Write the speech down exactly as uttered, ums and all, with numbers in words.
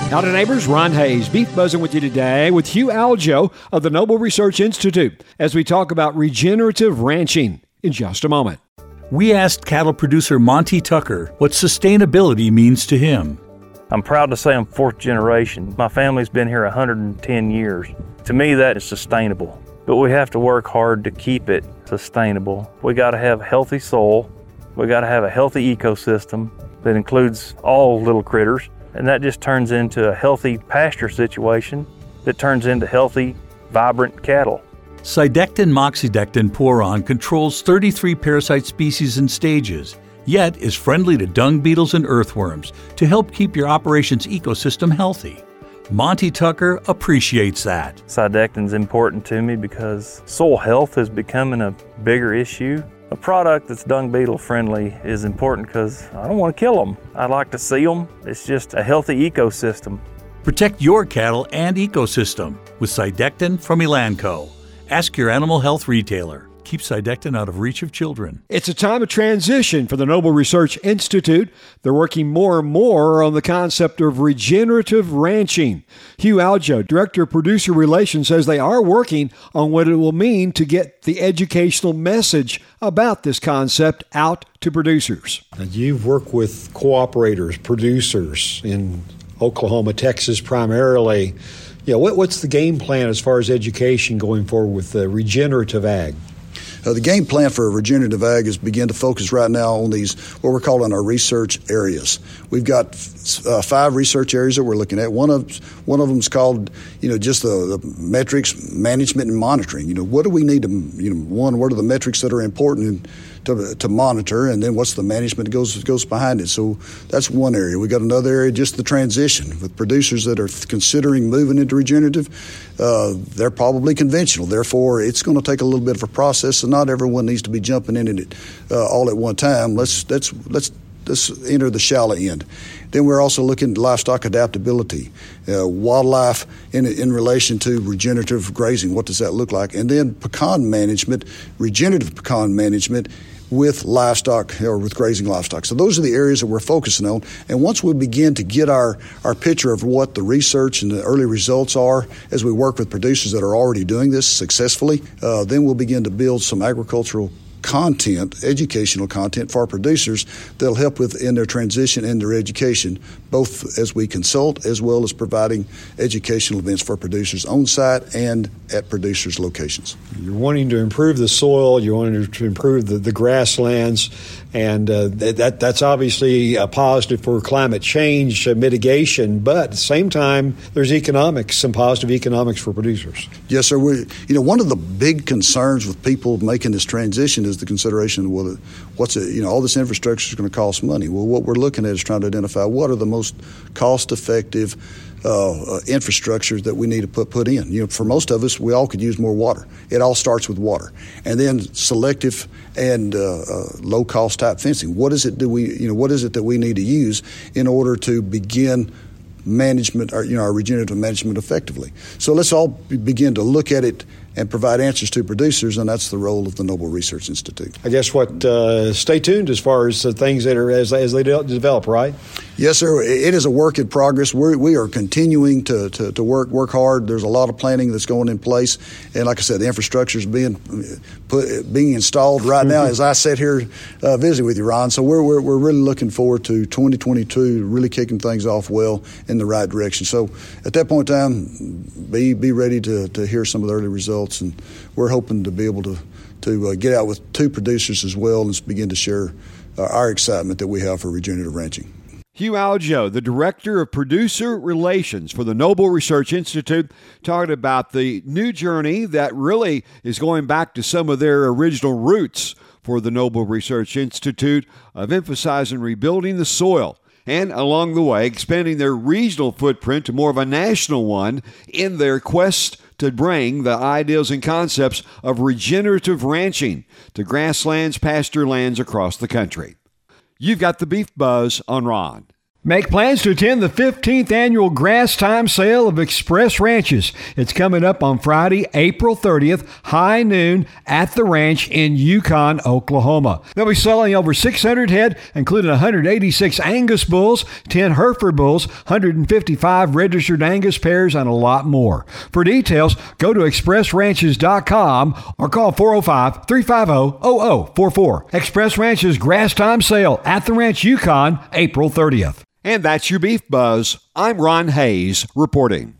Howdy neighbors, Ron Hayes, Beef Buzzing with you today with Hugh Aljo of the Noble Research Institute as we talk about regenerative ranching in just a moment. We asked cattle producer Monty Tucker what sustainability means to him. I'm proud to say I'm fourth generation. My family's been here one hundred ten years. To me, that is sustainable, but we have to work hard to keep it sustainable. We got to have healthy soil. We got to have a healthy ecosystem that includes all little critters, and that just turns into a healthy pasture situation that turns into healthy, vibrant cattle. Cydectin moxidectin Poron controls thirty-three parasite species and stages, yet is friendly to dung beetles and earthworms to help keep your operation's ecosystem healthy. Monty Tucker appreciates that. Cydectin's important to me because soil health is becoming a bigger issue. A product that's dung beetle friendly is important because I don't want to kill them. I like to see them. It's just a healthy ecosystem. Protect your cattle and ecosystem with Cydectin from Elanco. Ask your animal health retailer. Keep Cydectin out of reach of children. It's a time of transition for the Noble Research Institute. They're working more and more on the concept of regenerative ranching. Hugh Aljo, Director of Producer Relations, says they are working on what it will mean to get the educational message about this concept out to producers. And you've worked with cooperators, producers in Oklahoma, Texas primarily. Yeah, what, what's the game plan as far as education going forward with uh, regenerative ag? Uh, the game plan for regenerative ag is begin to focus right now on these, what we're calling our research areas. We've got uh, five research areas that we're looking at. One of one of them is called, you know, just the, the metrics, management, and monitoring. You know, what do we need to, you know, one, what are the metrics that are important to to monitor, and then what's the management that goes goes behind it. So that's one area. We got another area, just the transition with producers that are considering moving into regenerative. Uh, they're probably conventional. Therefore, it's going to take a little bit of a process, and not everyone needs to be jumping in it uh, all at one time. Let's let's let's let's enter the shallow end. Then we're also looking at livestock adaptability, uh, wildlife in in relation to regenerative grazing. What does that look like? And then pecan management, regenerative pecan management with livestock or with grazing livestock. So those are the areas that we're focusing on. And once we begin to get our, our picture of what the research and the early results are as we work with producers that are already doing this successfully, uh, then we'll begin to build some agricultural content, educational content for our producers that'll help with in their transition and their education, both as we consult as well as providing educational events for producers on site and at producers' locations. You're wanting to improve the soil, you're wanting to improve the, the grasslands, and uh, that that's obviously a positive for climate change uh, mitigation, but at the same time, there's economics, some positive economics for producers. Yes, sir. We, you know, one of the big concerns with people making this transition is the consideration of well, what's it, you know, all this infrastructure is going to cost money. Well, what we're looking at is trying to identify what are the most cost-effective uh, uh, infrastructure that we need to put put in. You know, for most of us, we all could use more water. It all starts with water, and then selective and uh, uh, low-cost type fencing. What is it do we, you know, what is it that we need to use in order to begin management, or you know, our regenerative management effectively? So let's all begin to look at it and provide answers to producers, and that's the role of the Noble Research Institute. I guess what, uh, stay tuned as far as the things that are as, as they de- develop, right? Yes, sir. It is a work in progress. We're, we are continuing to, to, to work work hard. There's a lot of planning that's going in place, and like I said, the infrastructure is being put being installed right now as I sit here uh, visiting with you, Ron. So we're, we're we're really looking forward to twenty twenty-two, really kicking things off well in the right direction. So at that point in time, be be ready to to hear some of the early results, and we're hoping to be able to to uh, get out with two producers as well and begin to share uh, our excitement that we have for regenerative ranching. Hugh Aljo, the Director of Producer Relations for the Noble Research Institute, talking about the new journey that really is going back to some of their original roots for the Noble Research Institute of emphasizing rebuilding the soil and, along the way, expanding their regional footprint to more of a national one in their quest to bring the ideas and concepts of regenerative ranching to grasslands, pasture lands across the country. You've got the Beef Buzz on Ron. Make plans to attend the fifteenth annual Grass Time Sale of Express Ranches. It's coming up on Friday, April thirtieth, high noon at the ranch in Yukon, Oklahoma. They'll be selling over six hundred head, including one hundred eighty-six Angus bulls, ten Hereford bulls, one hundred fifty-five registered Angus pairs, and a lot more. For details, go to express ranches dot com or call four oh five, three five oh, oh oh four four. Express Ranches Grass Time Sale at the Ranch Yukon, April thirtieth. And that's your Beef Buzz. I'm Ron Hayes reporting.